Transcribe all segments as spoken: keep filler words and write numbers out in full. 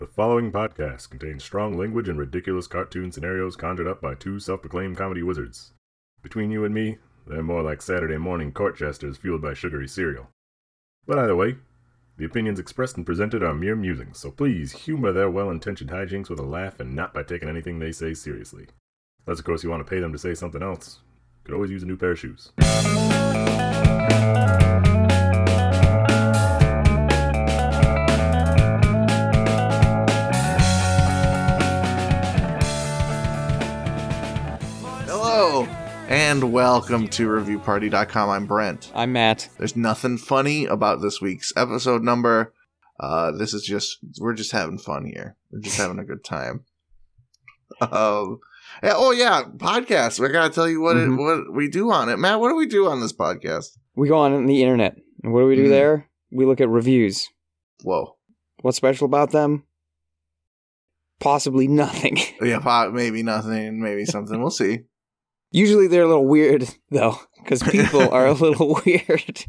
The following podcast contains strong language and ridiculous cartoon scenarios conjured up by two self-proclaimed comedy wizards. Between you and me, they're more like Saturday morning court jesters fueled by sugary cereal. But either way, the opinions expressed and presented are mere musings, so please humor their well-intentioned hijinks with a laugh and not by taking anything they say seriously. Unless, of course, you want to pay them to say something else. Could always use a new pair of shoes. And welcome to Review Party dot com. I'm Brent. I'm Matt. There's nothing funny about this week's episode number. Uh, this is just, we're just having fun here. We're just having a good time. Um, yeah, oh yeah, podcast. We gotta tell you what mm-hmm. it, what we do on it. Matt, what do we do on this podcast? We go on the internet. And what do we do mm. there? We look at reviews. Whoa. What's special about them? Possibly nothing. Yeah, maybe nothing, maybe something. We'll see. Usually they're a little weird, though, because people are a little weird.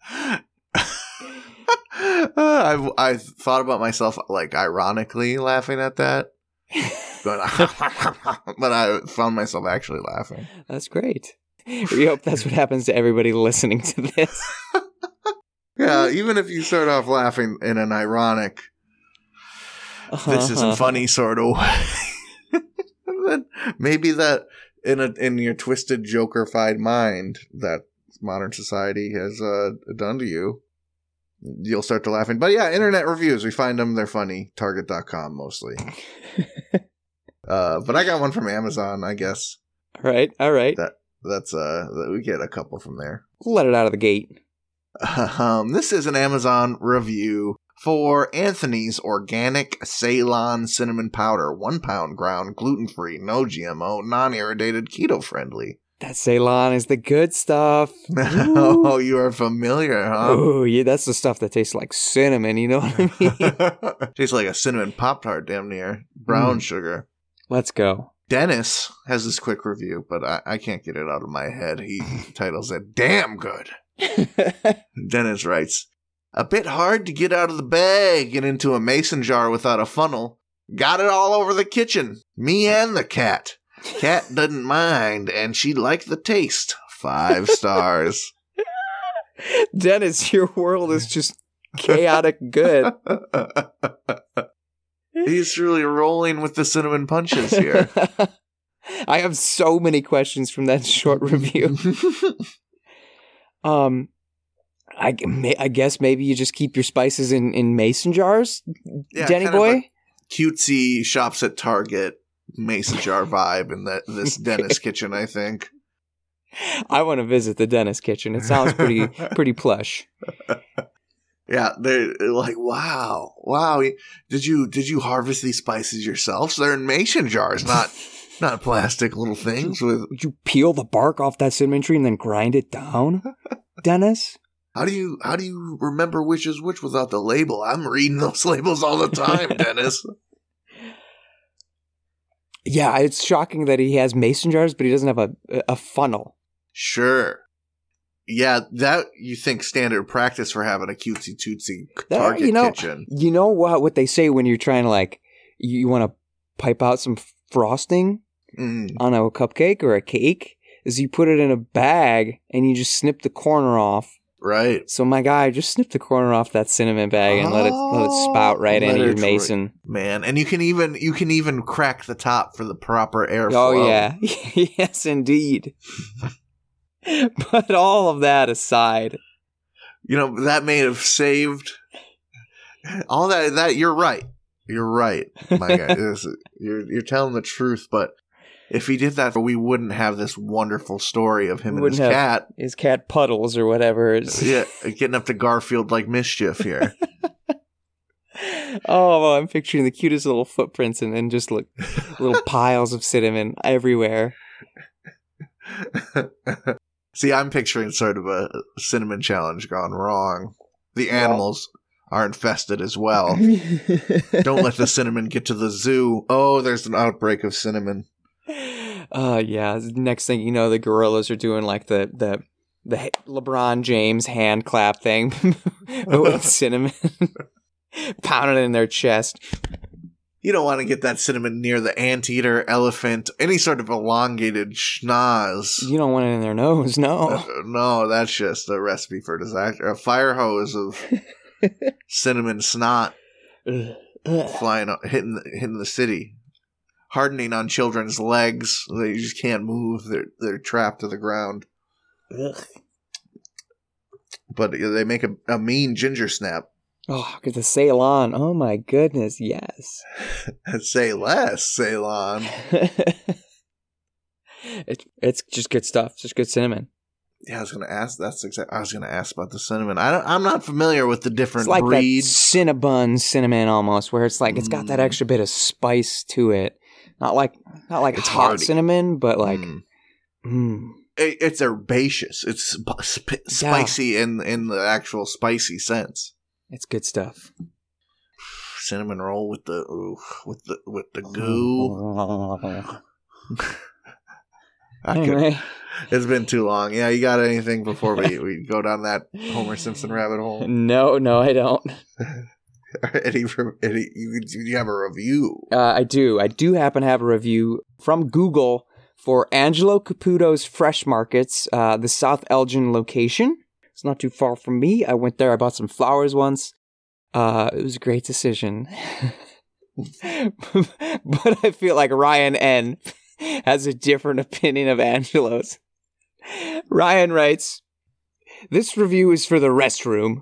I've I've thought about myself, like, ironically laughing at that, but I, but I found myself actually laughing. That's great. We hope that's what happens to everybody listening to this. Yeah, even if you start off laughing in an ironic, uh-huh, this isn't uh-huh. funny sort of way, then maybe that... In a in your twisted Joker-fied mind that modern society has uh, done to you, you'll start to laughing. But yeah, internet reviews, we find them, they're funny. Target dot com mostly. uh, but I got one from Amazon, I guess. All right, all right. That that's uh, we get a couple from there. Let it out of the gate. Um, this is an Amazon review for Anthony's Organic Ceylon Cinnamon Powder, one pound ground, gluten-free, no G M O, non-irritated, keto-friendly. That Ceylon is the good stuff. Oh, you are familiar, huh? Oh, yeah, that's the stuff that tastes like cinnamon, you know what I mean? Tastes like a cinnamon Pop-Tart, damn near. Brown mm. sugar. Let's go. Dennis has this quick review, but I, I can't get it out of my head. He titles it, Damn Good. Dennis writes, a bit hard to get out of the bag and into a mason jar without a funnel. Got it all over the kitchen. Me and the cat. Cat doesn't mind, and she liked the taste. Five stars. Dennis, your world is just chaotic good. He's really rolling with the cinnamon punches here. I have so many questions from that short review. um... I, I guess maybe you just keep your spices in, in mason jars, yeah, Denny boy? Cutesy shops at Target mason jar vibe in the, this Dennis kitchen, I think. I want to visit the Dennis kitchen. It sounds pretty pretty plush. Yeah, they're like, wow, wow. Did you did you harvest these spices yourself? So they're in mason jars, not not plastic little things. With Did you peel the bark off that cinnamon tree and then grind it down, Dennis? How do you how do you remember which is which without the label? I'm reading those labels all the time, Dennis. Yeah, it's shocking that he has mason jars, but he doesn't have a a funnel. Sure. Yeah, that you think standard practice for having a cutesy tootsie Target you know, kitchen. You know what what they say when you're trying to, like, you, you want to pipe out some frosting mm. on a cupcake or a cake, is you put it in a bag and you just snip the corner off. Right. So my guy, just snip the corner off that cinnamon bag and oh, let it let it spout right into your mason. Man, and you can even you can even crack the top for the proper airflow. Oh yeah, yes indeed. But all of that aside, you know that may have saved all that. That you're right. You're right, my guy. you're you're telling the truth, but. If he did that, we wouldn't have this wonderful story of him and his cat. His cat Puddles or whatever. It's yeah, getting up to Garfield like mischief here. Oh, well, I'm picturing the cutest little footprints and then just like little piles of cinnamon everywhere. See, I'm picturing sort of a cinnamon challenge gone wrong. The animals well. are infested as well. Don't let the cinnamon get to the zoo. Oh, there's an outbreak of cinnamon. Uh, yeah. Next thing you know, the gorillas are doing like the the the LeBron James hand clap thing with cinnamon, pounding it in their chest. You don't want to get that cinnamon near the anteater, elephant, any sort of elongated schnoz. You don't want it in their nose, no. Uh, no, that's just a recipe for disaster. A fire hose of cinnamon snot flying, up, hitting, the, hitting the city. Hardening on children's legs. They just can't move. They're, they're trapped to the ground. Ugh. But they make a, a mean ginger snap. Oh, get the Ceylon. Oh my goodness, yes. Say less, Ceylon. it, it's just good stuff. Just good cinnamon. Yeah, I was gonna ask. That's exactly. I was gonna ask about the cinnamon. I don't, I'm not familiar with the different it's like breeds. That Cinnabon cinnamon almost, where it's like it's got that extra bit of spice to it. Not like not like It's hot hearty. cinnamon, but like. Mm. Mm. It, it's herbaceous. It's sp- sp- spicy in in the actual spicy sense. It's good stuff. Cinnamon roll with the ooh, with the with the goo. I could, Anyway. it's been too long. Yeah, you got anything before we, we go down that Homer Simpson rabbit hole? No, no, I don't. any, any, you, you have a review? Uh, I do. I do happen to have a review from Google for Angelo Caputo's Fresh Markets, uh, the South Elgin location. It's not too far from me. I went there. I bought some flowers once. Uh, it was a great decision. But I feel like Ryan N. has a different opinion of Angelo's. Ryan writes, "This review is for the restroom.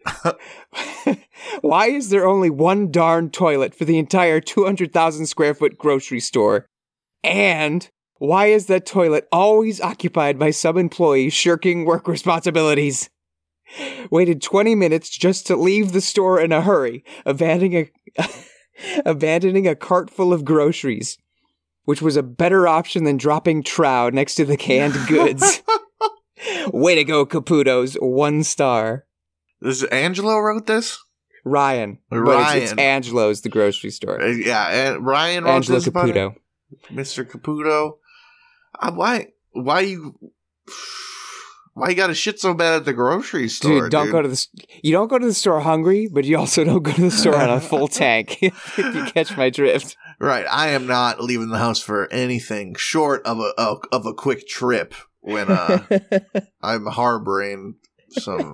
Why is there only one darn toilet for the entire two hundred thousand square foot grocery store? And why is that toilet always occupied by some employee shirking work responsibilities? Waited twenty minutes just to leave the store in a hurry, abandoning a, abandoning a cart full of groceries, which was a better option than dropping trout next to the canned goods. Way to go, Caputo's. One star." This is Angelo wrote this? Ryan. But Ryan. It's, it's Angelo's, the grocery store. Uh, yeah, and Ryan wrote Angelo this about it? Caputo. Mister Caputo. Uh, why? Why you? Why you got to shit so bad at the grocery store, Dude, don't dude? go to the. You don't go to the store hungry, but you also don't go to the store on a full tank. If you catch my drift. Right, I am not leaving the house for anything short of a, a of a quick trip when uh, I'm harboring some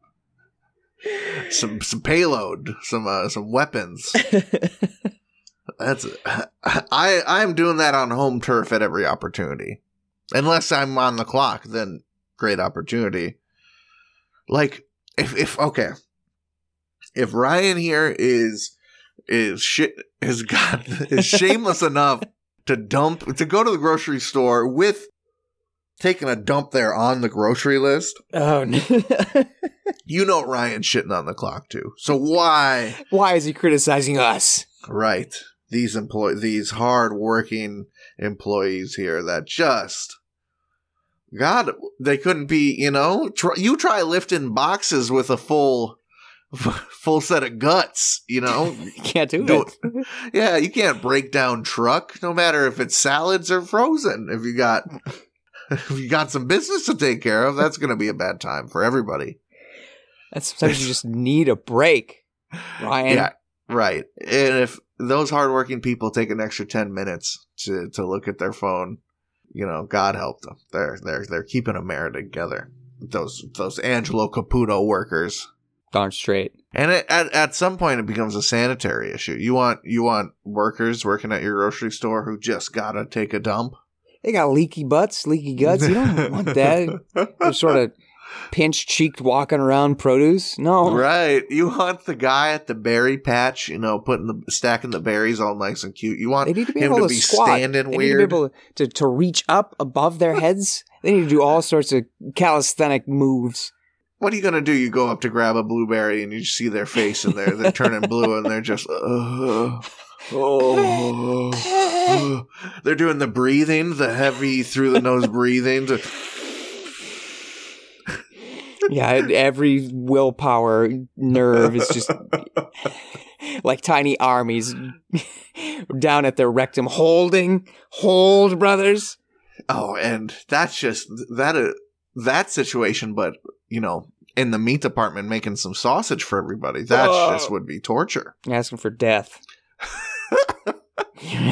some some payload, some uh, some weapons. That's I I am doing that on home turf at every opportunity. Unless I'm on the clock, then great opportunity. Like if if okay, if Ryan here is is shit has got is shameless enough to dump to go to the grocery store with taking a dump there on the grocery list. Oh no. You know Ryan's shitting on the clock too. So why Why is he criticizing us? right. These employ these hard-working employees here that just, God, they couldn't be, you know, try, you try lifting boxes with a full, full set of guts, you know. You can't do Don't- it. Yeah, you can't break down truck, no matter if it's salads or frozen. If you got, if you got some business to take care of, that's going to be a bad time for everybody. And sometimes you just need a break, Ryan. Yeah, right. And if those hardworking people take an extra ten minutes to, to look at their phone, you know, God help them. They're they're they're keeping America together. Those those Angelo Caputo workers. Darn straight. And it, at at some point, it becomes a sanitary issue. You want you want workers working at your grocery store who just gotta take a dump. They got leaky butts, leaky guts. You don't want that. They're sort of pinch-cheeked walking around produce. No. Right. You want the guy at the berry patch, you know, putting the stacking the berries all nice and cute. You want They need to be him able to to, be squat. standing they weird. need to be able to, to reach up above their heads. They need to do all sorts of calisthenic moves. What are you gonna do? You go up to grab a blueberry and you see their face and they're they're turning blue and they're just uh, oh, they're doing the breathing, the heavy through the nose breathing. To, Yeah, every willpower nerve is just like tiny armies down at their rectum, holding, hold, brothers. oh, and that's just that uh, that situation. But you know, in the meat department, making some sausage for everybody, that Whoa. just would be torture. Asking for death.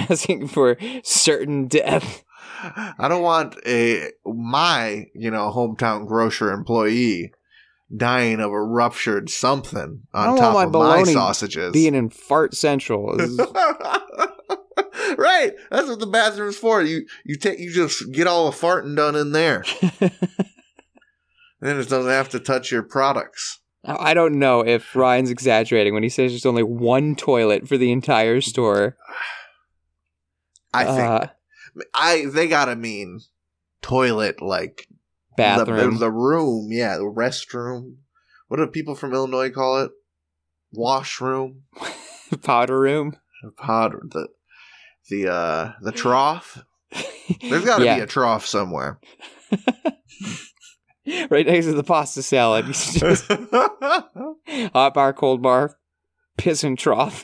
asking for certain death. I don't want a my, you know, hometown grocer employee dying of a ruptured something on top my of my sausages. Being in Fart Central. Is... Right. That's what the bathroom's for. You you take you just get all the farting done in there. Then it doesn't have to touch your products. I don't know if Ryan's exaggerating when he says there's only one toilet for the entire store. I think uh, I they gotta mean toilet like bathroom, the, the room, yeah, the restroom. What do people from Illinois call it? Washroom, powder room, powder the the uh the trough. There's got to yeah. be a trough somewhere. Right next to the pasta salad. Just hot bar, cold bar, piss and trough.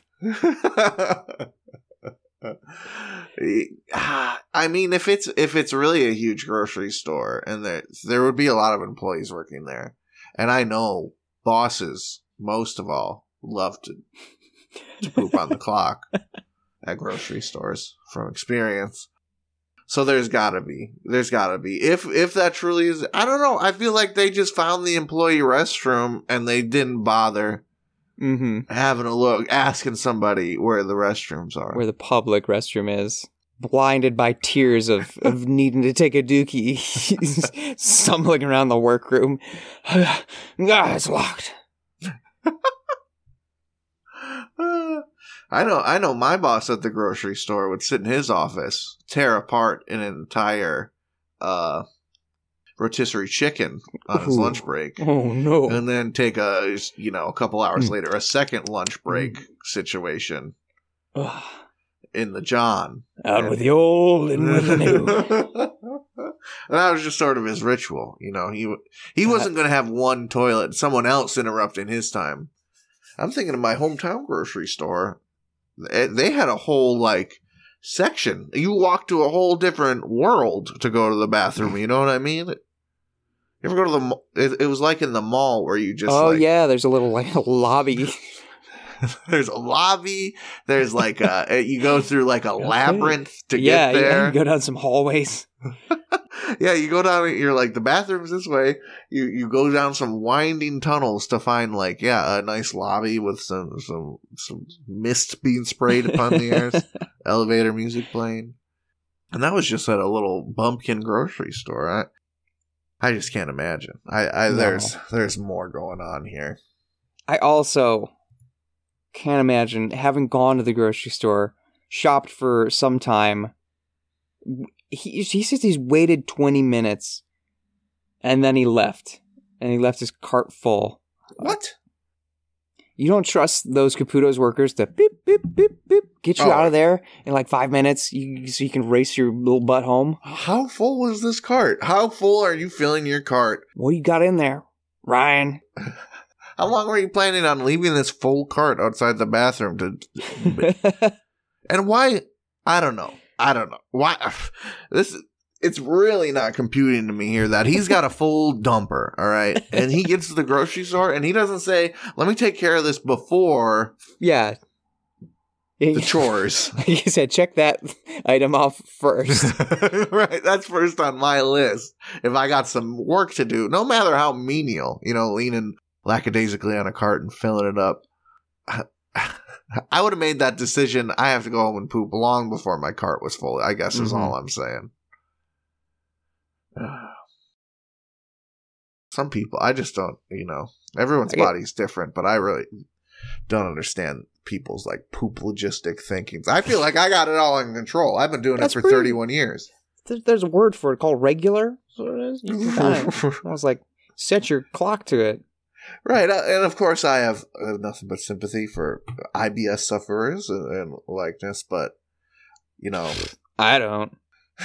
I mean, if it's if it's really a huge grocery store, and there there would be a lot of employees working there, and I know bosses, most of all, love to, to poop on the clock at grocery stores from experience. So there's gotta be, there's gotta be. If if that truly is, I don't know. I feel like they just found the employee restroom and they didn't bother mm-hmm. having a look, asking somebody where the restrooms are, where the public restroom is. Blinded by tears of, of needing to take a dookie, stumbling around the workroom. Ah, it's locked. I know, I know. My boss at the grocery store would sit in his office, tear apart an entire uh, rotisserie chicken on his Ooh. lunch break. Oh no! And then take a, you know, a couple hours mm. later, a second lunch break mm. situation in the John. Out and, with the old and with the new. And that was just sort of his ritual, you know. He he wasn't going to have one toilet and someone else interrupting his time. I'm thinking of my hometown grocery store. They had a whole, like, section. You walk to a whole different world to go to the bathroom. You know what I mean? You ever go to the... It, it was like in the mall where you just, Oh, like, yeah. There's a little, like, lobby. There's a lobby. There's, like, a... You go through, like, a labyrinth to yeah, get there. Yeah, you go down some hallways. Yeah, you go down, you're like, the bathroom's this way. You you go down some winding tunnels to find, like, yeah, a nice lobby with some some, some mist being sprayed upon the air, elevator music playing. And that was just at a little bumpkin grocery store. I I just can't imagine. I, I no. there's there's more going on here. I also can't imagine having gone to the grocery store, shopped for some time. He he says he's waited twenty minutes, and then he left, and he left his cart full. What? You don't trust those Caputo's workers to beep beep beep beep get you oh. out of there in like five minutes, you, so you can race your little butt home? How full was this cart? How full are you filling your cart? What do you got in there, Ryan? How long were you planning on leaving this full cart outside the bathroom to? And why? I don't know. I don't know why this. It's really not computing to me here that he's got a full dumper, all right, and he gets to the grocery store and he doesn't say, "Let me take care of this before." Yeah, the chores. He said, "Check that item off first." Right, that's first on my list. If I got some work to do, no matter how menial, you know, leaning lackadaisically on a cart and filling it up. I would have made that decision. I have to go home and poop long before my cart was full, I guess is mm-hmm. all I'm saying. Some people, I just don't, you know, everyone's body's different, but I really don't understand people's, like, poop logistic thinkings. I feel like I got it all in control. I've been doing That's it for pretty, thirty-one years. There's a word for it called regular. That's what it is. You can kind of, I was like, set your clock to it. Right, uh, and of course I have uh, nothing but sympathy for I B S sufferers and, and likeness, but, you know... I don't.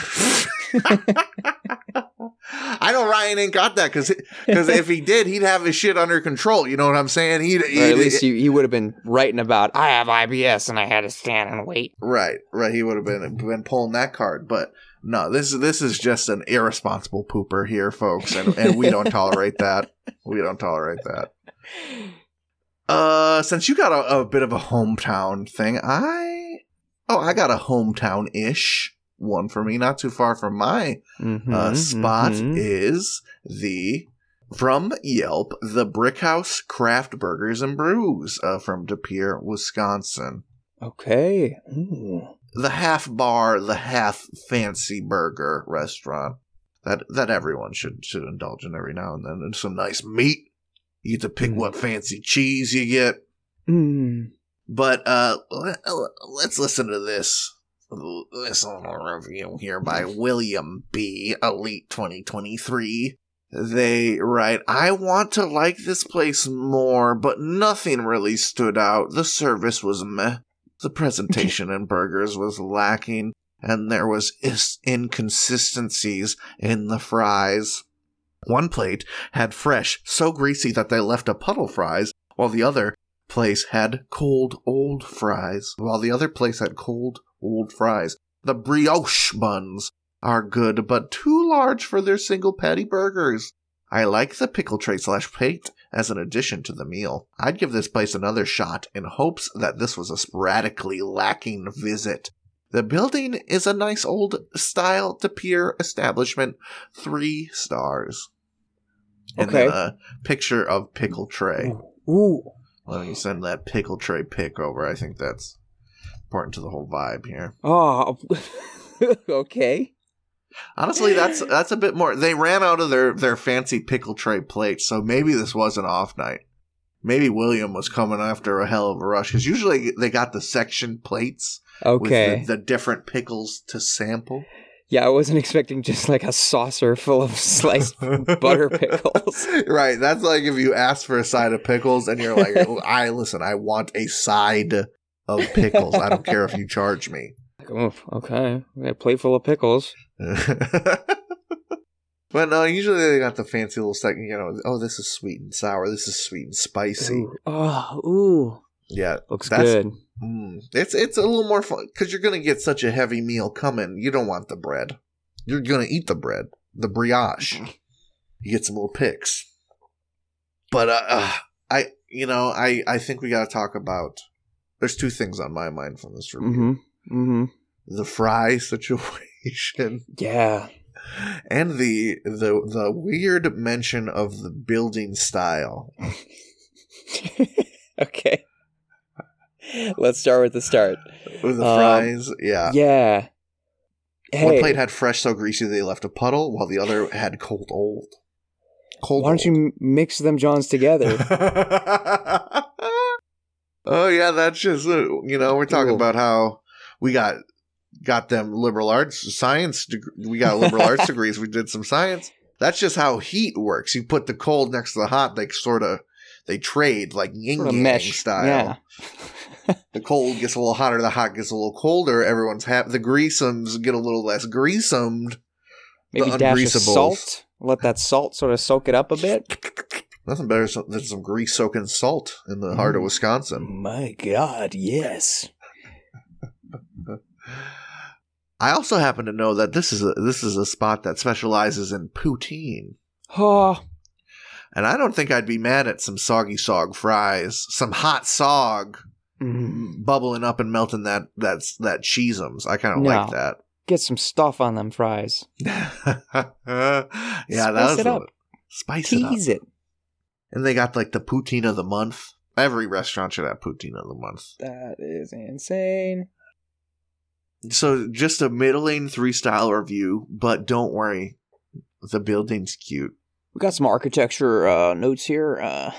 I know Ryan ain't got that, because if he did, he'd have his shit under control, you know what I'm saying? He'd, he'd, or at least he, he would have been writing about, I have I B S and I had to stand and wait. Right, right, he would have been, been pulling that card, but... No, this this is just an irresponsible pooper here, folks, and, and we don't tolerate that. We don't tolerate that. Uh, since you got a, a bit of a hometown thing, I Oh, I got a hometown-ish one for me, not too far from my Mm-hmm, uh, spot mm-hmm. is the, from Yelp, the Brickhouse Craft Burgers and Brews uh, from De Pere, Wisconsin. Okay. Ooh. The half bar, the half fancy burger restaurant that that everyone should should indulge in every now and then. And some nice meat. You get to pick Mm. what fancy cheese you get. Mm. But uh, let's listen to this. This little review here by William B. Elite twenty twenty-three. They write, I want to like this place more, but nothing really stood out. The service was meh. The presentation in burgers was lacking, and there was is- inconsistencies in the fries. One plate had fresh, so greasy that they left a puddle fries, while the other place had cold old fries. While the other place had cold old fries. The brioche buns are good, but too large for their single patty burgers. I like the pickle tray slash plate as an addition to the meal. I'd give this place another shot in hopes that this was a sporadically lacking visit. The building is a nice old style De Pere establishment. Three stars. And Okay. then a picture of pickle tray. Ooh. Let me send that pickle tray pic over. I think that's important to the whole vibe here. Oh. Okay. Honestly, that's that's a bit more. They ran out of their, their fancy pickle tray plates, so maybe this was an off night. Maybe William was coming after a hell of a rush, because usually they got the section plates Okay. with the, the different pickles to sample. Yeah, I wasn't expecting just like a saucer full of sliced butter pickles. Right, that's like if you ask for a side of pickles and you're like, I listen, I want a side of pickles. I don't care if you charge me. Oh, okay. We got a plate full of pickles. But no, usually they got the fancy little second, you know, oh, this is sweet and sour, this is sweet and spicy. Ooh. Oh, ooh. Yeah, Looks that's- good. Mm, it's it's a little more fun because you're gonna get such a heavy meal coming. You don't want the bread. You're gonna eat the bread, the brioche. You get some little picks. But uh, uh, I, you know, I I think we got to talk about. There's two things on my mind from this review: Mm-hmm. Mm-hmm. the fry situation, Yeah. and the the the weird mention of the building style. Okay. Let's start with the start. With the Um, fries, yeah. Yeah. Hey, One plate had fresh so greasy they left a puddle, while the other had cold old. Cold why don't old. you mix them Johns together? Oh yeah, that's just uh, you know we're talking Cool. about how we got got them liberal arts science. Deg- we got liberal arts degrees. We did some science. That's just how heat works. You put the cold next to the hot. They sort of they trade like yin Sort of yang mesh. style. Yeah. The cold gets a little hotter. The hot gets a little colder. Everyone's happy. The greasomes get a little less greasomed. Maybe The dash of ungreasables. salt. Let that salt sort of soak it up a bit. Nothing better than some grease soaking salt in the heart of Mm. Wisconsin. My God, yes. I also happen to know that this is a this is a spot that specializes in poutine. Oh, And I don't think I'd be mad at some soggy sog fries, some hot sog mm. bubbling up and melting that that's that cheeseums. I kind of No. like that. Get some stuff on them fries. yeah, that Spice was it up. a- spice it up. Tease it. And they got like the poutine of the month. Every restaurant should have poutine of the month. That is insane. So just a middling three style review, but don't worry, the building's cute. We got some architecture uh, notes here. Uh,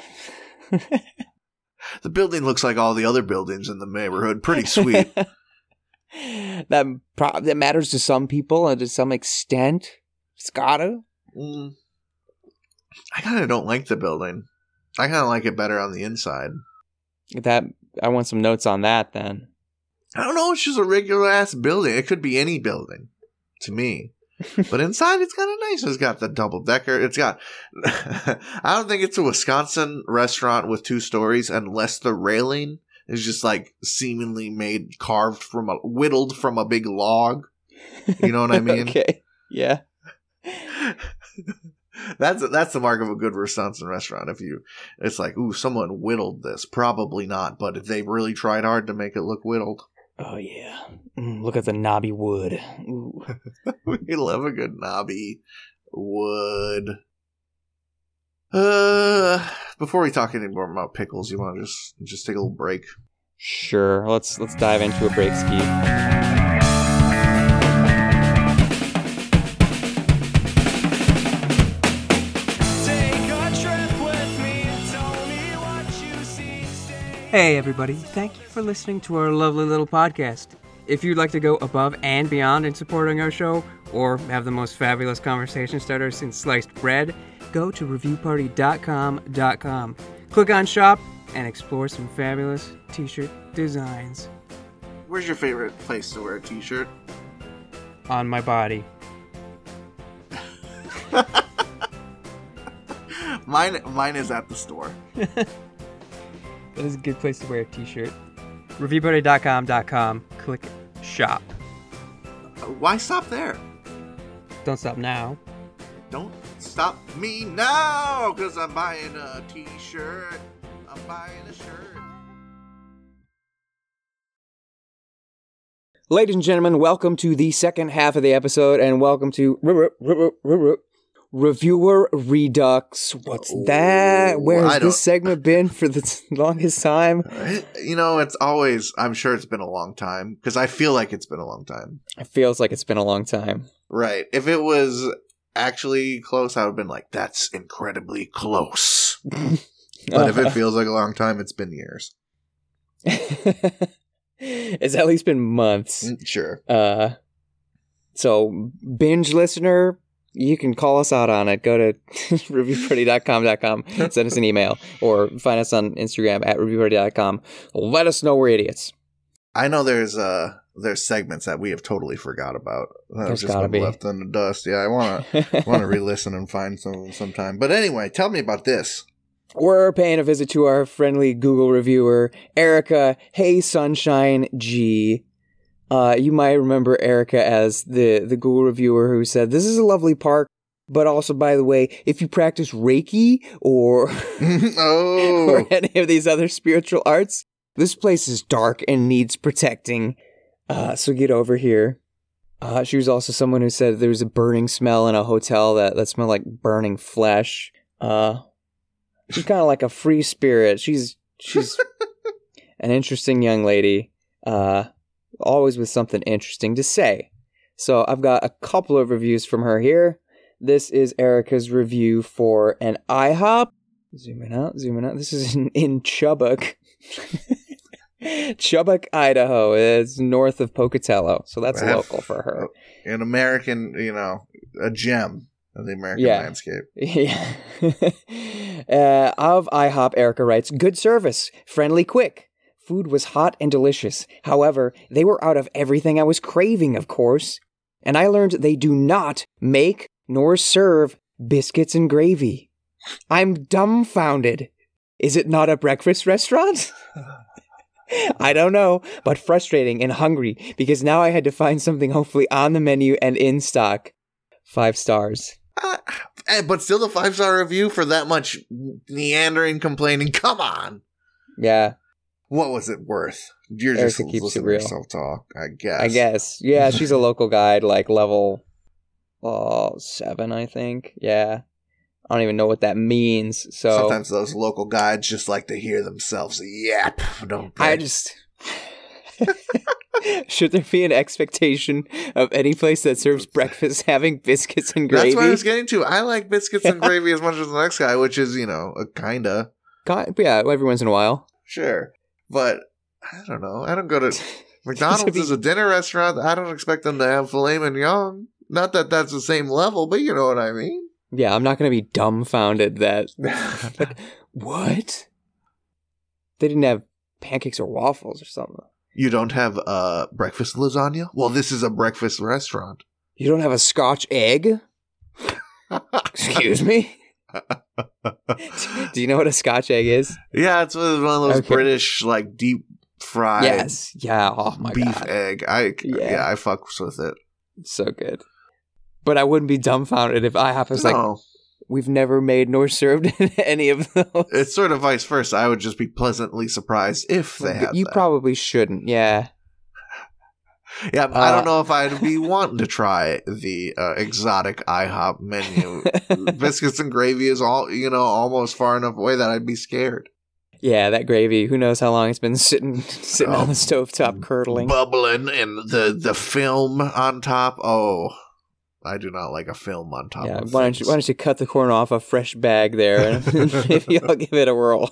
The building looks like all the other buildings in the neighborhood. Pretty sweet. that pro- that matters to some people and to some extent. It's gotta. Mm. I kind of don't like the building. I kind of like it better on the inside. That I want some notes on that then. I don't know. It's just a regular ass building. It could be any building to me. But inside, it's kind of nice. It's got the double decker. It's got. I don't think it's a Wisconsin restaurant with two stories unless the railing is just like seemingly made, carved from a, whittled from a big log. You know what I mean? Okay. Yeah. That's that's the mark of a good Wisconsin restaurant. If you, it's like, ooh, someone whittled this. Probably not, but if they really tried hard to make it look whittled. Oh, yeah. Mm, look at the knobby wood. Ooh. We love a good knobby wood. Uh, before we talk any more about pickles, you want to just just take a little break? Sure. Let's let's dive into a break ski. Hey everybody, thank you for listening to our lovely little podcast. If you'd like to go above and beyond in supporting our show, or have the most fabulous conversation starter since sliced bread, go to review party dot com dot com. Click on shop and explore some fabulous t-shirt designs. Where's your favorite place to wear a t-shirt? On my body. mine, mine is at the store. That is a good place to wear a t-shirt. review party dot com dot com. Click shop. Why stop there? Don't stop now. Don't stop me now, because I'm buying a t-shirt. I'm buying a shirt. Ladies and gentlemen, welcome to the second half of the episode, and welcome to r- r- r- r- Reviewer Redux. What's Oh, that? Where I has don't- this segment been for the longest time? You know, it's always, I'm sure it's been a long time, because I feel like it's been a long time. It feels like it's been a long time. Right. If it was actually close, I would have been like, that's incredibly close. But if it feels like a long time, it's been years. It's at least been months. Sure. Uh, so, binge listener, you can call us out on it. Go to review party dot com dot com, send us an email, or find us on Instagram at review party dot com. Let us know we're idiots. I know there's uh there's segments that we have totally forgot about. That There's just gotta been be. left in the dust. Yeah, I want to want to re-listen and find some of them sometime. But anyway, tell me about this. We're paying a visit to our friendly Google reviewer, Erica Hey Sunshine G. Uh, you might remember Erica as the, the Google reviewer who said, this is a lovely park, but also, by the way, if you practice Reiki or, Oh, or any of these other spiritual arts, this place is dark and needs protecting. Uh, so get over here. Uh, she was also someone who said there was a burning smell in a hotel that, that smelled like burning flesh. Uh, she's kind of like a free spirit. She's she's an interesting young lady, uh, always with something interesting to say. So I've got a couple of reviews from her here. This is Erica's review for an IHOP. Zooming out, zooming out. This is in, in Chubbuck. Chubbuck, Idaho. It's north of Pocatello, so that's Wow. local for her. an American, you know, a gem of the American Yeah. landscape. Yeah. uh, of IHOP, Erica writes, good service, friendly, quick. Food was hot and delicious. However, they were out of everything I was craving, of course. And I learned they do not make nor serve biscuits and gravy. I'm dumbfounded. Is it not a breakfast restaurant? I don't know, but frustrating and hungry because now I had to find something hopefully on the menu and in stock. Five stars. Uh, eh, but still a five-star review for that much neandering complaining. Come on. Yeah, What was it worth? You're Erica just keeps it listening to real. yourself talk, I guess. I guess. Yeah, she's a local guide, like level oh, seven, I think. Yeah. I don't even know what that means. So Sometimes those local guides just like to hear themselves yap, don't they? I just should there be an expectation of any place that serves breakfast having biscuits and gravy? That's what I was getting to. I like biscuits and gravy as much as the next guy, which is, you know, a kinda. God, yeah, every once in a while. Sure. But, I don't know. I don't go to... McDonald's be- is a dinner restaurant. I don't expect them to have filet mignon. Not that that's the same level, but you know what I mean. Yeah, I'm not going to be dumbfounded that... like, what? They didn't have pancakes or waffles or something. You don't have uh, breakfast lasagna? Well, this is a breakfast restaurant. You don't have a Scotch egg? Excuse me? Do you know what a Scotch egg is? Yeah, it's one of those Okay. British, like, deep fried Yes. Yeah. Oh my beef god. egg. I Yeah. yeah. I fucks with it. It's so good. But I wouldn't be dumbfounded if IHOP was like, No, we've never made nor served any of those. it's sort of vice versa. I would just be pleasantly surprised if they had You that. probably shouldn't. Yeah. Yeah, Uh, I don't know if I'd be wanting to try the uh, exotic IHOP menu. Biscuits and gravy is all you know, almost far enough away that I'd be scared. Yeah, that gravy. Who knows how long it's been sitting sitting Oh, on the stovetop curdling. Bubbling, and the, the film on top. Oh, I do not like a film on top Yeah, of why don't things. you why don't you cut the corn off a fresh bag there and maybe I'll give it a whirl.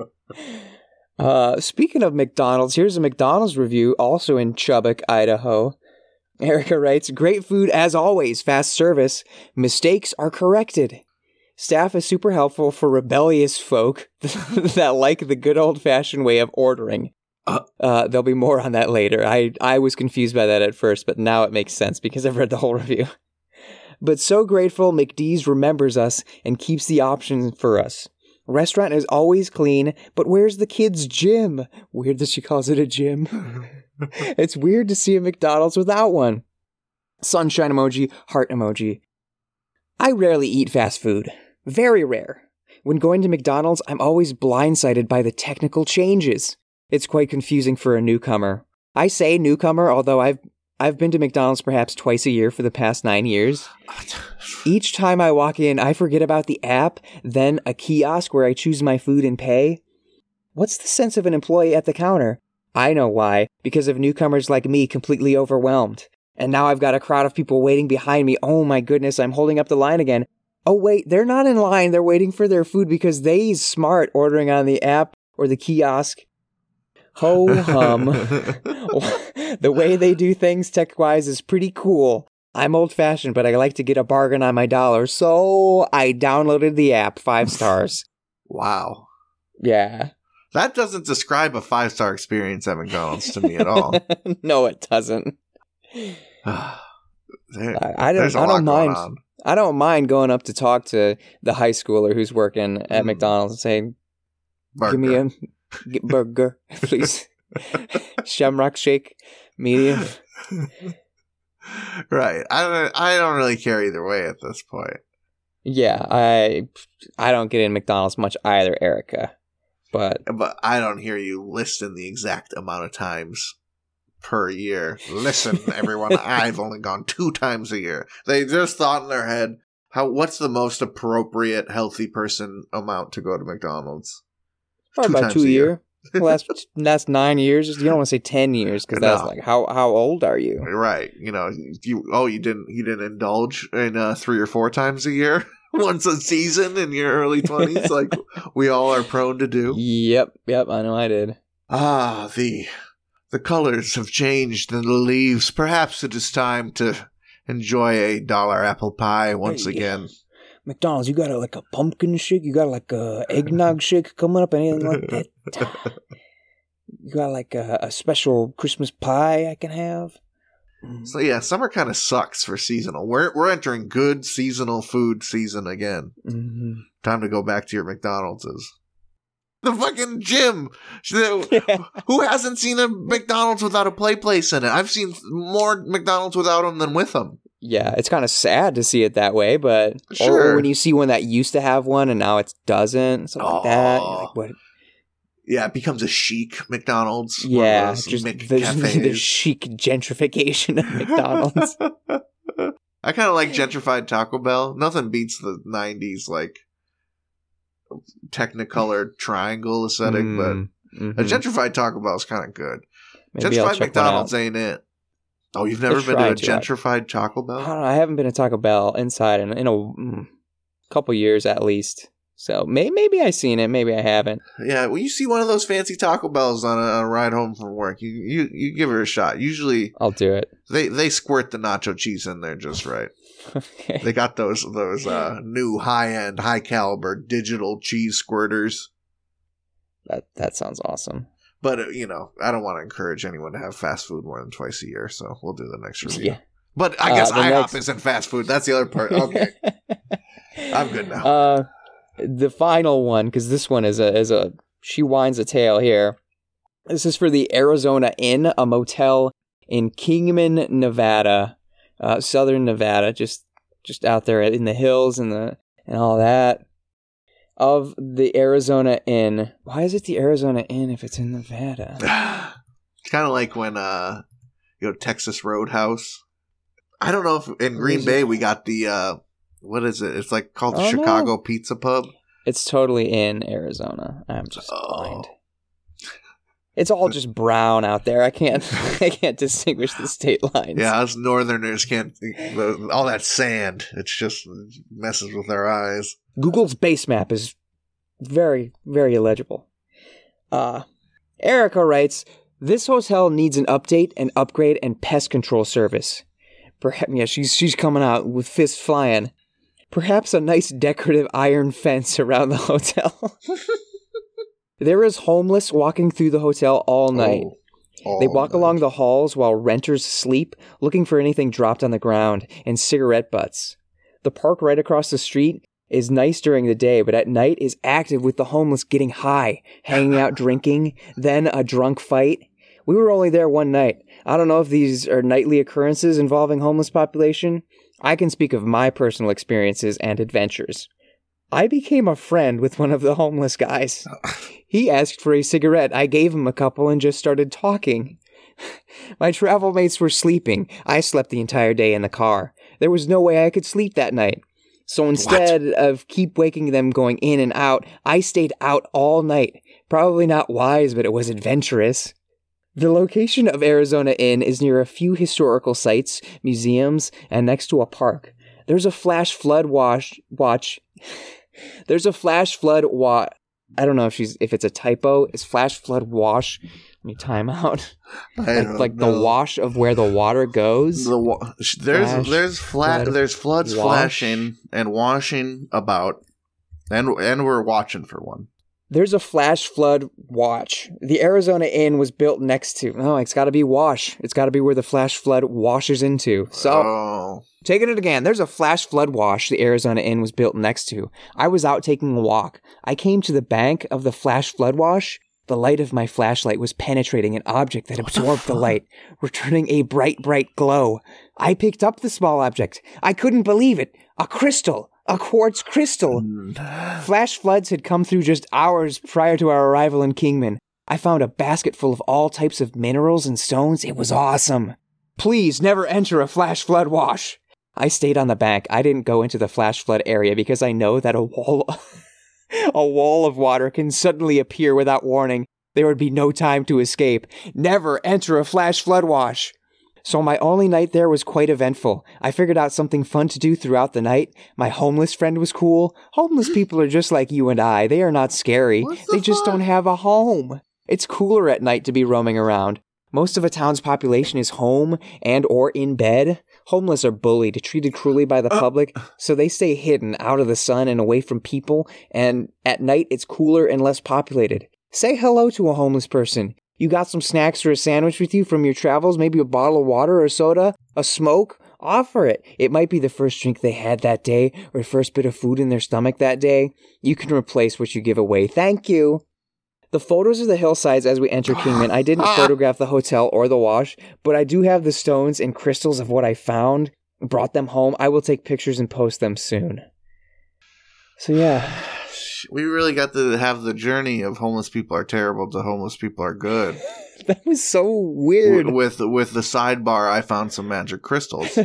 Uh, speaking of McDonald's, here's a McDonald's review, also in Chubbuck, Idaho. Erica writes, great food as always, fast service. Mistakes are corrected. Staff is super helpful for rebellious folk that like the good old-fashioned way of ordering. Uh, Uh, there'll be more on that later. I, I was confused by that at first, but now it makes sense because I've read the whole review. But so grateful McDee's remembers us and keeps the option for us. Restaurant is always clean, but where's the kids' gym? Weird that she calls it a gym. It's weird to see a McDonald's without one. Sunshine emoji, heart emoji. I rarely eat fast food. Very rare. When going to McDonald's, I'm always blindsided by the technical changes. It's quite confusing for a newcomer. I say newcomer, although I've I've been to McDonald's perhaps twice a year for the past nine years. Each time I walk in, I forget about the app, then a kiosk where I choose my food and pay. What's the sense of an employee at the counter? I know why, because of newcomers like me completely overwhelmed. And now I've got a crowd of people waiting behind me. Oh my goodness, I'm holding up the line again. Oh wait, they're not in line, they're waiting for their food because they smart ordering on the app or the kiosk. Ho hum. The way they do things tech-wise is pretty cool. I'm old-fashioned, but I like to get a bargain on my dollar, so I downloaded the app. Five stars. Wow. Yeah. That doesn't describe a five-star experience at McDonald's to me at all. No, it doesn't. there, I, I don't. there's a I lot don't going mind. on. I don't mind going up to talk to the high schooler who's working at Mm. McDonald's and saying, Burger. "Give me a g- burger, please. Shamrock shake, medium." Right. I don't. I don't really care either way at this point. Yeah, I I don't get in McDonald's much either, Erica. But But I don't hear you listing the exact amount of times per year. Listen, everyone, I've only gone two times a year. They just thought in their head, how what's the most appropriate healthy person amount to go to McDonald's? probably Two about times two a a year. year. Well, that's that's nine years. You don't want to say ten years because that's No. like how how old are you? Right. You know, you oh you didn't you didn't indulge in uh, three or four times a year? Once a season in your early twenties, like we all are prone to do. Yep, yep. I know I did. Ah, the the colors have changed in the leaves. Perhaps it is time to enjoy a dollar apple pie once Hey. again. McDonald's, you got a, like a pumpkin shake? You got like a eggnog shake coming up? Anything like that? You got like a, a special Christmas pie I can have? So yeah, summer kind of sucks for seasonal. We're we're entering good seasonal food season again. Mm-hmm. Time to go back to your McDonald's. The fucking gym. Who hasn't seen a McDonald's without a play place in it? I've seen more McDonald's without them than with them. Yeah, it's kind of sad to see it that way, but Sure. or when you see one that used to have one and now it doesn't, something like that. You're like, what? Yeah, it becomes a chic McDonald's. one of Yeah, those just the, McCafes. the chic gentrification of McDonald's. I kind of like gentrified Taco Bell. Nothing beats the nineties like Technicolor triangle aesthetic, Mm, but mhm. a gentrified Taco Bell is kind of good. Maybe I'll Gentrified check one McDonald's out. ain't it. Oh, you've never I been to a tried to. I- gentrified Taco I Bell? don't know. I haven't been to Taco Bell inside in, in a mm, couple years at least. So may, maybe I've seen it, maybe I haven't. Yeah, when you see one of those fancy Taco Bells on a, on a ride home from work, you, you you give it a shot. Usually, I'll do it. they they squirt the nacho cheese in there just right. Okay. They got those those uh, new high end, high caliber digital cheese squirters. That that sounds awesome. But uh, you know, I don't want to encourage anyone to have fast food more than twice a year, so we'll do the next review. Yeah. But I Uh, guess the IHOP next- isn't fast food. That's the other part. Okay, I'm good now. Uh, the final one, because this one is a is a she winds a tale here. This is for the Arizona Inn, a motel in Kingman, Nevada, uh, Southern Nevada, just just out there in the hills and the and all that. Of the Arizona Inn. Why is it the Arizona Inn if it's in Nevada? It's kind of like when uh, you know, Texas Roadhouse. I don't know if in Green Bay we got the, uh, what is it? It's like called the oh, Chicago no. Pizza Pub. It's totally in Arizona. I'm just oh. blind. It's all just brown out there. I can't I can't distinguish the state lines. Yeah, us northerners can't, all that sand, it's just messes with our eyes. Google's base map is very, very illegible. Uh, Erica writes, this hotel needs an update, an upgrade, and pest control service. Perhaps, yeah, she's she's coming out with fists flying. Perhaps a nice decorative iron fence around the hotel. There is homeless walking through the hotel all night. Oh, all they walk night. along the halls while renters sleep, looking for anything dropped on the ground, and cigarette butts. The park right across the street is nice during the day, but at night is active with the homeless getting high, hanging out drinking, then a drunk fight. We were only there one night. I don't know if these are nightly occurrences involving homeless population. I can speak of my personal experiences and adventures. I became a friend with one of the homeless guys. He asked for a cigarette. I gave him a couple and just started talking. My travel mates were sleeping. I slept the entire day in the car. There was no way I could sleep that night. So instead what? of keep waking them going in and out, I stayed out all night. Probably not wise, but it was adventurous. The location of Arizona Inn is near a few historical sites, museums, and next to a park. There's a flash flood wash, watch. There's a flash flood wa- I don't know if she's if it's a typo. Is flash flood wash? Let me time out. I like like the wash of where the water goes. The wa- there's flash, there's flat flood, there's floods wash. flashing and washing about, and and we're watching for one. There's a flash flood watch. The Arizona Inn was built next to. Oh, it's got to be wash. It's got to be where the flash flood washes into. So, oh. taking it again. There's a flash flood wash the Arizona Inn was built next to. I was out taking a walk. I came to the bank of the flash flood wash. The light of my flashlight was penetrating an object that absorbed the, the light, returning a bright, bright glow. I picked up the small object. I couldn't believe it. A crystal. A quartz crystal. Flash floods had come through just hours prior to our arrival in Kingman. I found a basket full of all types of minerals and stones. It was awesome. Please never enter a flash flood wash. I stayed on the bank. I didn't go into the flash flood area because I know that a wall, a wall of water can suddenly appear without warning. There would be no time to escape. Never enter a flash flood wash. So my only night there was quite eventful. I figured out something fun to do throughout the night. My homeless friend was cool. Homeless people are just like you and I. They are not scary. The they just fun? don't have a home. It's cooler at night to be roaming around. Most of a town's population is home and or in bed. Homeless are bullied, treated cruelly by the public, so they stay hidden, out of the sun and away from people, and at night it's cooler and less populated. Say hello to a homeless person. You got some snacks or a sandwich with you from your travels, maybe a bottle of water or soda, a smoke? Offer it. It might be the first drink they had that day or the first bit of food in their stomach that day. You can replace what you give away. Thank you. The photos of the hillsides as we enter Kingman, I didn't photograph the hotel or the wash, but I do have the stones and crystals of what I found, brought them home. I will take pictures and post them soon. So yeah. We really got to have the journey of homeless people are terrible to homeless people are good. That was so weird. With with the sidebar, I found some magic crystals.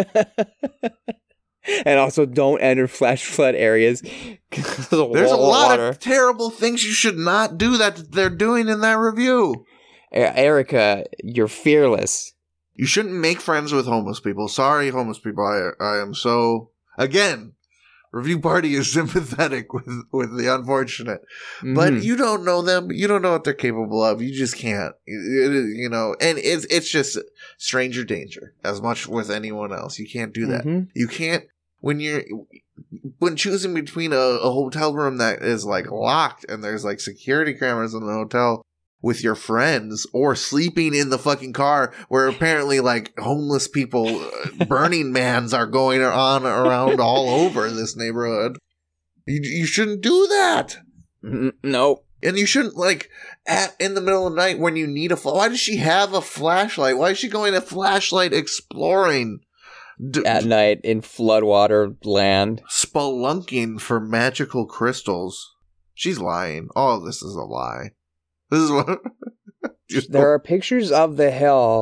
And also, don't enter flash flood areas. There's a, There's a lot water. of terrible things you should not do that they're doing in that review. Erica, you're fearless. You shouldn't make friends with homeless people. Sorry, homeless people. I I am so... Again... Review Party is sympathetic with, with the unfortunate. Mm-hmm. But you don't know them. You don't know what they're capable of. You just can't. You, you know, and it's it's just stranger danger as much with anyone else. You can't do that. Mm-hmm. You can't, when you're, when choosing between a, a hotel room that is like locked and there's like security cameras in the hotel with your friends, or sleeping in the fucking car where apparently like homeless people, uh, Burning Mans are going on around all over this neighborhood. You, you shouldn't do that. No. And you shouldn't like at in the middle of the night when you need a, why does she have a flashlight? Why is she going a flashlight exploring? D- at night in floodwater land. Spelunking for magical crystals. She's lying. All of this is a lie. This is what there are pictures of the hill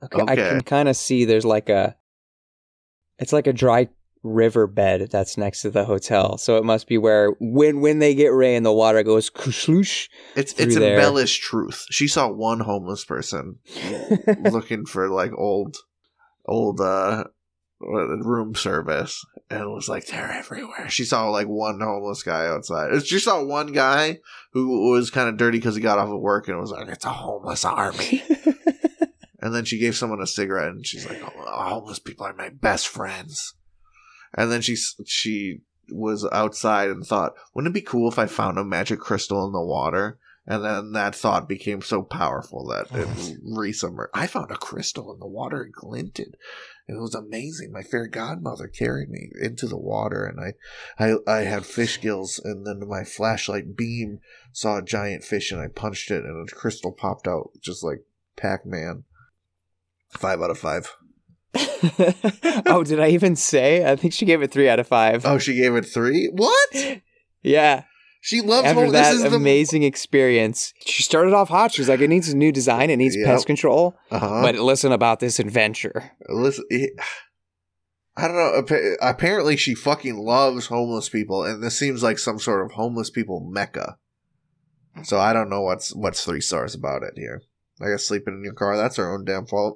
Okay, okay. I can kind of see there's like a, it's like a dry riverbed that's next to the hotel. So it must be where when when they get rain, the water goes kusloosh. It's it's there. Embellished truth. She saw one homeless person looking for like old old uh room service, and it was like they're everywhere. She saw like one homeless guy outside. She saw one guy who was kind of dirty because he got off of work, and it was like, it's a homeless army. And then she gave someone a cigarette, and she's like, oh, homeless people are my best friends. And then she she was outside and thought, wouldn't it be cool if I found a magic crystal in the water? And then that thought became so powerful that it resummered. I found a crystal in the water. It glinted. It was amazing. My fairy godmother carried me into the water, and I, I, I had fish gills, and then my flashlight beam saw a giant fish, and I punched it, and a crystal popped out, just like Pac-Man. Five out of five. Oh, did I even say? I think she gave it three out of five. Oh, she gave it three? What? Yeah. She loves After home. that This is amazing the... experience. She started off hot. She's like, it needs a new design. It needs yep. pest control. Uh-huh. But listen about this adventure. Listen, I don't know. Apparently, she fucking loves homeless people, and this seems like some sort of homeless people mecca. So I don't know what's what's three stars about it here. I guess sleeping in your car, that's our own damn fault.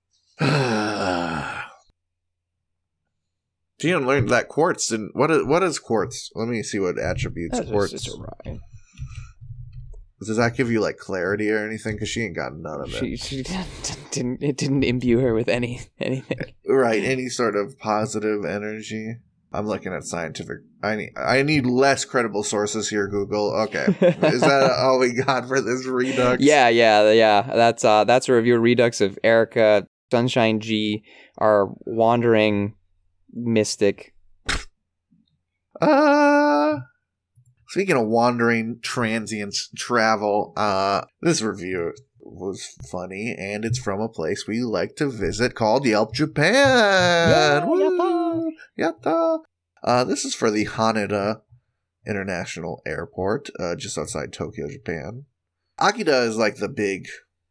Gian learned that quartz didn't. What is what is quartz? Let me see what attributes That's quartz. Just right. Does that give you like clarity or anything? Because she ain't got none of it. She, she didn't, didn't. It didn't imbue her with any anything. Right, any sort of positive energy. I'm looking at scientific. I need. I need less credible sources here. Google. Okay, is that all we got for this Redux? Yeah, yeah, yeah. That's uh, that's a review of Redux of Erica Sunshine G, our wandering mystic. Uh speaking of wandering transients travel, uh this review was funny, and it's from a place we like to visit called Yelp Japan. Yeah, yatta. Yatta. Uh this is for the Haneda International Airport, uh just outside Tokyo, Japan. Akita is like the big,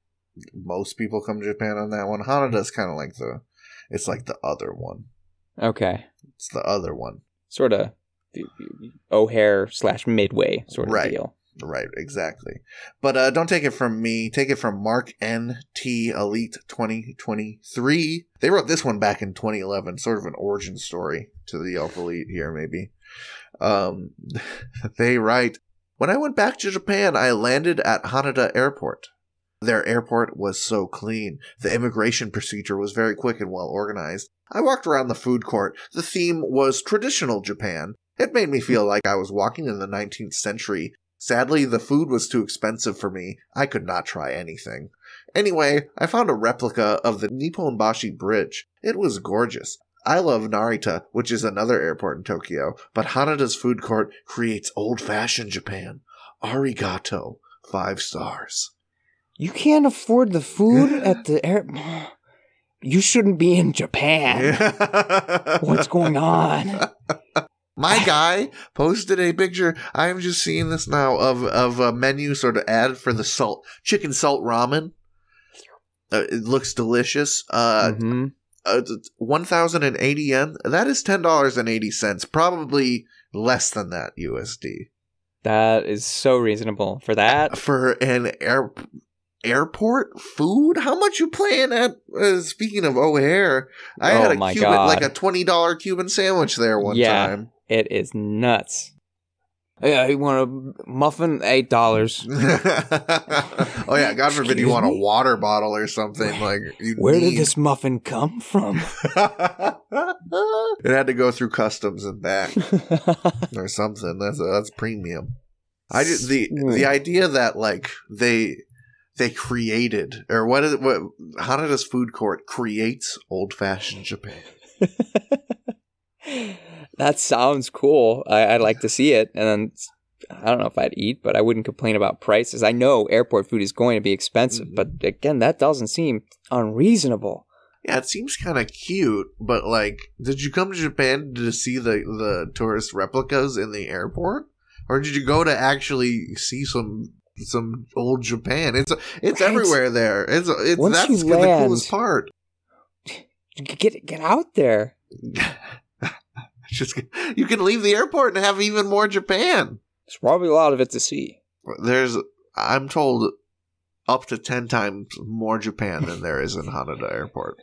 most people come to Japan on that one. Haneda is kind of like the, it's like the other one. Okay. It's the other one. Sort of O'Hare slash Midway sort of right. deal. Right, exactly. But uh, don't take it from me. Take it from Mark N T Elite twenty twenty-three. They wrote this one back in twenty eleven. Sort of an origin story to the Yelp Elite here, maybe. Um, they write, when I went back to Japan, I landed at Haneda Airport. Their airport was so clean. The immigration procedure was very quick and well organized. I walked around the food court. The theme was traditional Japan. It made me feel like I was walking in the nineteenth century. Sadly, the food was too expensive for me. I could not try anything. Anyway, I found a replica of the Nipponbashi Bridge. It was gorgeous. I love Narita, which is another airport in Tokyo, but Haneda's food court creates old-fashioned Japan. Arigato. Five stars. You can't afford the food at the air. You shouldn't be in Japan. What's going on? My guy posted a picture. I'm just seeing this now of of a menu sort of ad for the salt chicken salt ramen. Uh, it looks delicious. Uh, mm-hmm. uh one thousand and eighty yen. That is ten dollars and eighty cents. Probably less than that U S D. That is so reasonable for that. For an air. Airport food? How much you playing at? Uh, speaking of O'Hare, I oh had a my Cuban, God. like a twenty dollar Cuban sandwich there one yeah, time. It is nuts. Yeah, you want a muffin? Eight dollars. Oh yeah, God forbid you want a water bottle or something like. You Where need. did this muffin come from? It had to go through customs and back or something. That's that's premium. I just the the idea that like they. They created, or what is it? What Haneda's food court creates old-fashioned Japan. That sounds cool. I, I'd like to see it, and then I don't know if I'd eat, but I wouldn't complain about prices. I know airport food is going to be expensive, mm-hmm. but again, that doesn't seem unreasonable. Yeah, it seems kind of cute, but like, did you come to Japan to see the the tourist replicas in the airport, or did you go to actually see some some old Japan. It's it's Right. everywhere there. It's it's Once that's you the land- coolest part. Get get out there. Just you can leave the airport and have even more Japan. There's probably a lot of it to see. There's, I'm told, up to ten times more Japan than there is in Haneda Airport.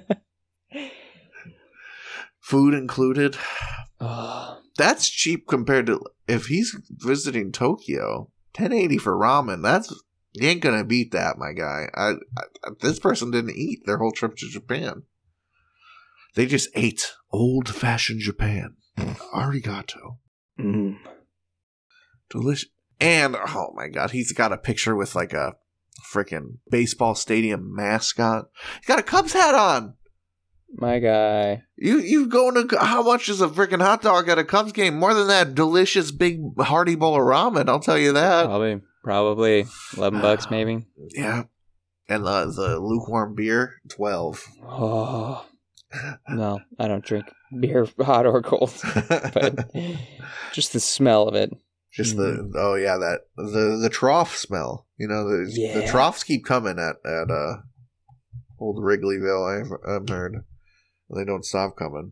Food included. Oh, That's cheap compared to if he's visiting Tokyo. ten eighty for ramen. That's you ain't gonna beat that, my guy. I, I this person didn't eat their whole trip to Japan. They just ate old-fashioned Japan. Arigato. mm. Delicious. And, oh my god, he's got a picture with like a freaking baseball stadium mascot. He's got a Cubs hat on. My guy. You you going to, how much is a freaking hot dog at a Cubs game? More than that delicious big hearty bowl of ramen, I'll tell you that. Probably, probably eleven bucks, maybe. Yeah. And the, the lukewarm beer, twelve. Oh. No, I don't drink beer, hot or cold. But just the smell of it. Just the, oh yeah, that, the, the trough smell. You know, the, Yeah. the troughs keep coming at, at uh, old Wrigleyville, I've, I've heard. They don't stop coming.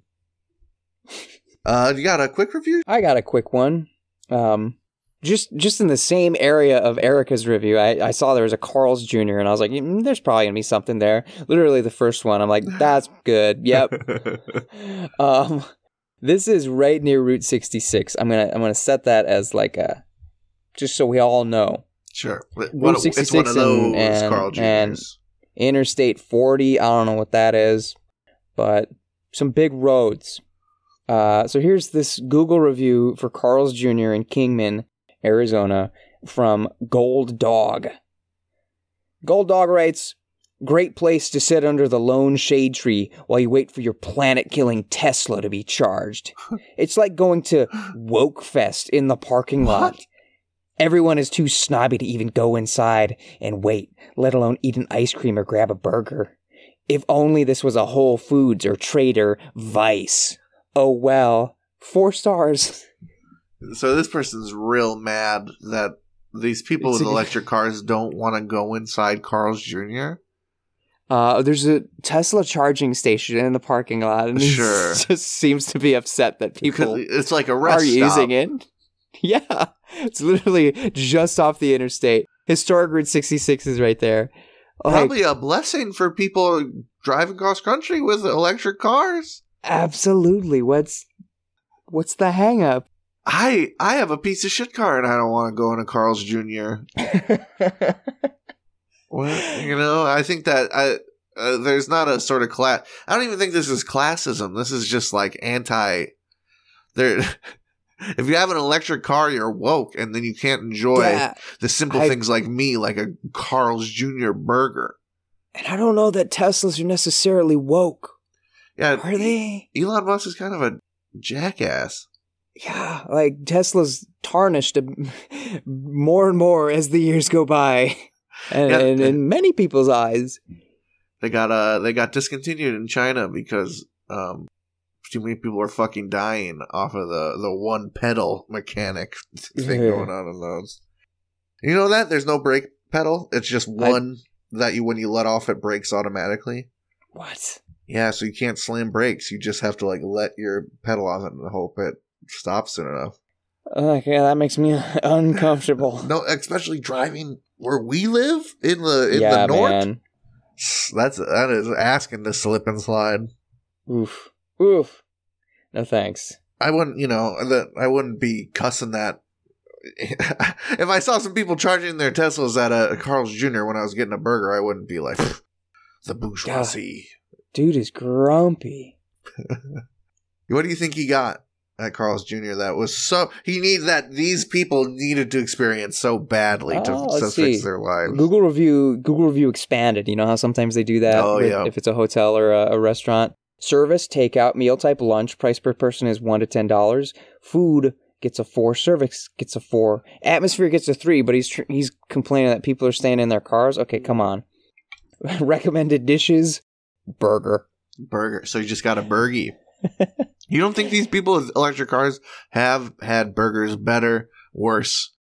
Uh, you got a quick review? I got a quick one. Um, just just in the same area of Erica's review, I, I saw there was a Carl's Junior and I was like, mm, there's probably gonna be something there. Literally the first one, I'm like, that's good. Yep. um, this is right near Route sixty-six. I'm gonna I'm gonna set that as like a, just so we all know. Sure. Route What, it's sixty-six one of those and, and, Carl and Juniors. Interstate forty. I don't know what that is, but some big roads. Uh, so here's this Google review for Carl's Junior in Kingman, Arizona, from Gold Dog. Gold Dog writes, great place to sit under the lone shade tree while you wait for your planet-killing Tesla to be charged. It's like going to Woke Fest in the parking lot. What? Everyone is too snobby to even go inside and wait, let alone eat an ice cream or grab a burger. If only this was a Whole Foods or Trader Vice. Oh well. Four stars. So this person's real mad that these people It's with a- electric cars don't want to go inside Carl's Junior Uh, there's a Tesla charging station in the parking lot, and he Sure. just seems to be upset that people Because it's like a rest are stop. using it. Yeah, it's literally just off the interstate. Historic Route sixty-six is right there. Like, Probably a blessing for people driving cross country with electric cars. absolutely. What's what's the hang up? I I have a piece of shit car and I don't want to go into Carl's Junior Well, you know, I think that I uh, there's not a sort of class. I don't even think this is classism. This is just like anti. There, if you have an electric car, you're woke, and then you can't enjoy Yeah, the simple I- things like me, like a Carl's Junior burger. and I don't know that Teslas are necessarily woke. Yeah, Are they? Elon Musk is kind of a jackass. Yeah, like Tesla's tarnished a- more and more as the years go by, and, Yeah. and in many people's eyes. They got uh they got discontinued in China because um too many people are fucking dying off of the the one pedal mechanic thing Yeah. going on in those. You know that there's no brake pedal. It's just one that you when you let off it brakes automatically. What? Yeah, so you can't slam brakes. You just have to like let your pedal off and hope it stops soon enough. Okay, that makes me uncomfortable. No, especially driving where we live in the in yeah, the north. man. That's that is asking to slip and slide. Oof. Oof. No thanks. I wouldn't, you know, that I wouldn't be cussing that. If I saw some people charging their Teslas at a Carl's Junior when I was getting a burger, I wouldn't be like the bourgeoisie. Dude is grumpy. What do you think he got at Carl's Junior that was so he needed that these people needed to experience so badly to, Oh, to let's fix see. their lives? Google review. Google review expanded. You know how sometimes they do that. Oh, with- yeah. If it's a hotel or a, a restaurant. Service, takeout, meal type, lunch. Price per person is one to ten dollars. Food gets a four. Service gets a four. Atmosphere gets a three. But he's tr- he's complaining that people are staying in their cars. Okay, come on. Recommended dishes. Burger. Burger. So you just got a burgie. You don't think these people with electric cars have had burgers better, worse,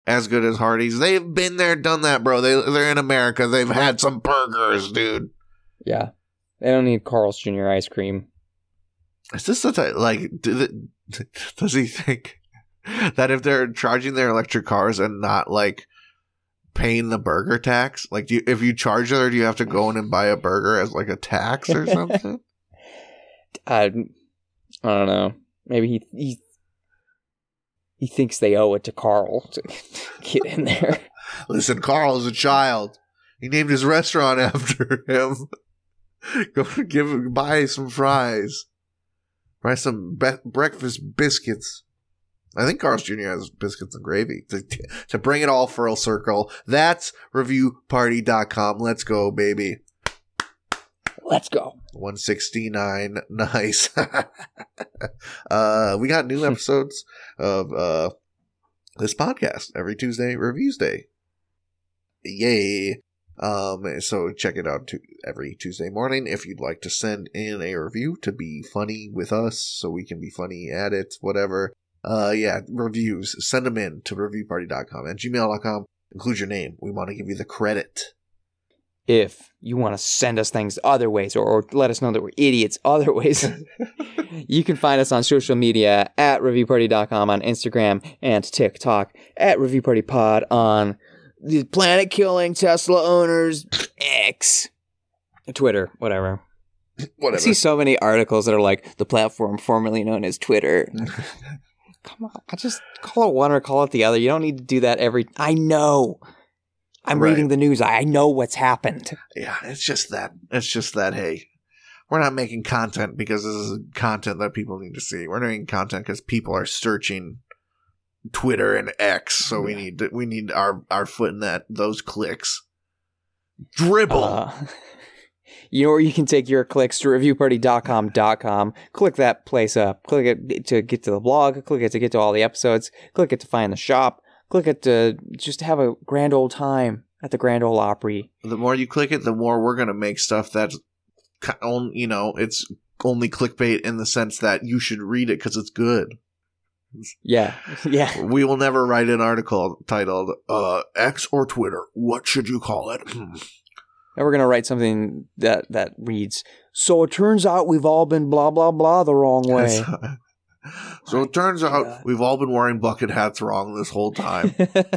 as good as Hardee's. They've been there, done that, bro. They, they're in America. They've had some burgers, dude. Yeah. They don't need Carl's Junior ice cream. Is this the type, like, do the, does he think that if they're charging their electric cars and not, like, paying the burger tax? Like, do you, if you charge it, or do you have to go in and buy a burger as, like, a tax or something? I, I don't know. Maybe he, he he thinks they owe it to Carl to get in there. Listen, Carl is a child. He named his restaurant after him. Go give him, buy some fries. Buy some be- breakfast biscuits. I think Carl's Junior has biscuits and gravy. To, to bring it all full circle, that's review party dot com. Let's go, baby. Let's go. one sixty-nine. Nice. uh, we got new episodes of uh, this podcast every Tuesday, Reviews Day. Yay. Um, so check it out to every Tuesday morning. If you'd like to send in a review to be funny with us so we can be funny at it, whatever. Uh, yeah, reviews. Send them in to review party dot com and gmail dot com. Include your name. We want to give you the credit. If you want to send us things other ways, or, or let us know that we're idiots other ways, you can find us on social media at review party dot com on Instagram and TikTok, at ReviewPartyPod on the Planet Killing Tesla Owners X, Twitter, whatever. Whatever. I see so many articles that are like, the platform formerly known as Twitter. Come on, I just call it one or call it the other. You don't need to do that every... I know. I'm Right. reading the news. I know what's happened. Yeah, it's just that. It's just that, hey, we're not making content because this is content that people need to see. We're doing content because people are searching Twitter and X, so we need to, we need our, our foot in that those clicks. Dribble. Uh, you know where you can take your clicks to review party dot com dot com. Click that place up. Click it to get to the blog. Click it to get to all the episodes. Click it to find the shop. Click it to just have a grand old time at the Grand Ole Opry. The more you click it, the more we're gonna make stuff that's, you know, it's only clickbait in the sense that you should read it because it's good. Yeah, yeah. We will never write an article titled uh, "X or Twitter. What should you call it?" And we're gonna write something that that reads, "So it turns out we've all been blah blah blah the wrong way." So it turns out God. we've all been wearing bucket hats wrong this whole time.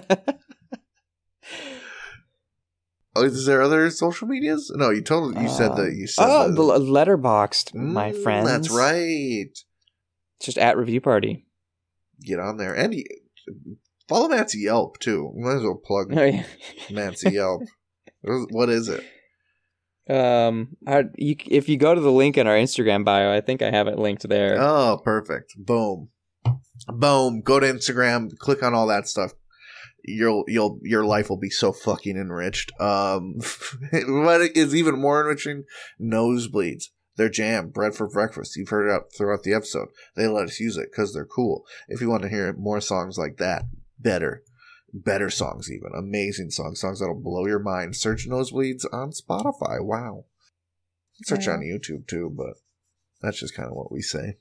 Oh, is there other social medias? No, you told you said that you said oh, that. the Letterboxd, my mm, friends. That's right. Just at Review Party. Get on there and you, follow Matt's Yelp too. Might as well plug Oh, yeah. Matt's Yelp. What is it? Um, I, you, if you go to the link in our Instagram bio, I think I have it linked there. Oh, perfect. Boom. Boom. Go to Instagram, click on all that stuff. You'll, you'll, your life will be so fucking enriched. Um, what is even more enriching? Nosebleeds. They're jam, bread for breakfast. You've heard it out throughout the episode. They let us use it because they're cool. If you want to hear more songs like that, better. Better songs even. Amazing songs. Songs that'll blow your mind. Search Nosebleeds on Spotify. Wow. Search yeah. on YouTube too, but that's just kind of what we say.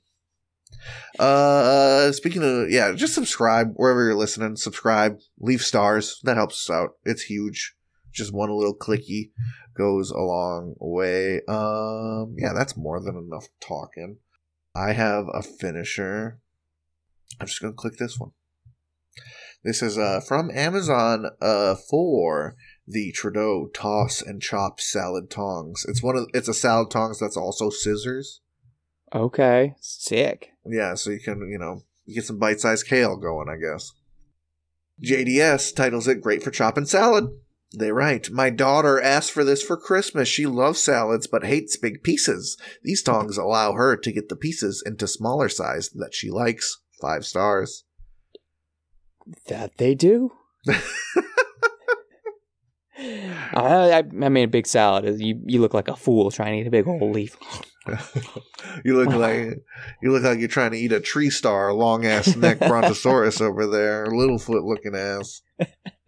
Uh, speaking of, yeah, just subscribe wherever you're listening. Subscribe. Leave stars. That helps us out. It's huge. Just one little clicky goes a long way. Um, yeah, that's more than enough talking. I have a finisher. I'm just going to click this one. This is uh, from Amazon uh, for the Trudeau Toss and Chop Salad Tongs. It's one of it's a salad tongs that's also scissors. Okay, sick. Yeah, so you can, you know, you get some bite-sized kale going, I guess. J D S titles it Great for Chopping Salad. They write, my daughter asked for this for Christmas. She loves salads but hates big pieces. These tongs allow her to get the pieces into smaller size that she likes. Five stars. That they do. I, I I made a big salad. You you look like a fool trying to eat a big old leaf. you look like you look like you're trying to eat a tree star, long ass neck brontosaurus over there, Littlefoot looking ass.